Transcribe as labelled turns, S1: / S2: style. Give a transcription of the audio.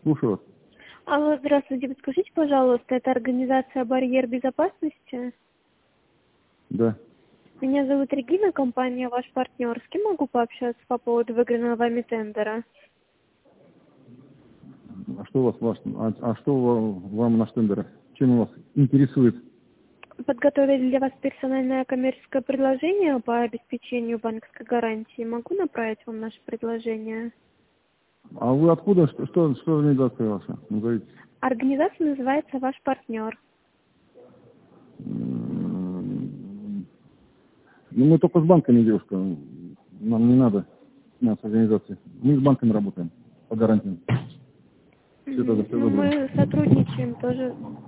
S1: Слушаю вас.
S2: Алло, здравствуйте. Подскажите, пожалуйста, это организация «Барьер безопасности»?
S1: Да.
S2: Меня зовут Регина, компания «Ваш партнер». С кем могу пообщаться по поводу выигранного вами тендера?
S1: А что у вас, что вам наш тендер? Чем вас интересует?
S2: Подготовили для вас персональное коммерческое предложение по обеспечению банковской гарантии. Могу направить вам наше предложение?
S1: А вы откуда? Что организация ваша? Назовите.
S2: Организация называется «Ваш партнер».
S1: Ну, мы только с банками, девушка. Нам не надо нас организации. Мы с банками работаем по гарантиям. Все
S2: Ну,
S1: доброе.
S2: мы сотрудничаем тоже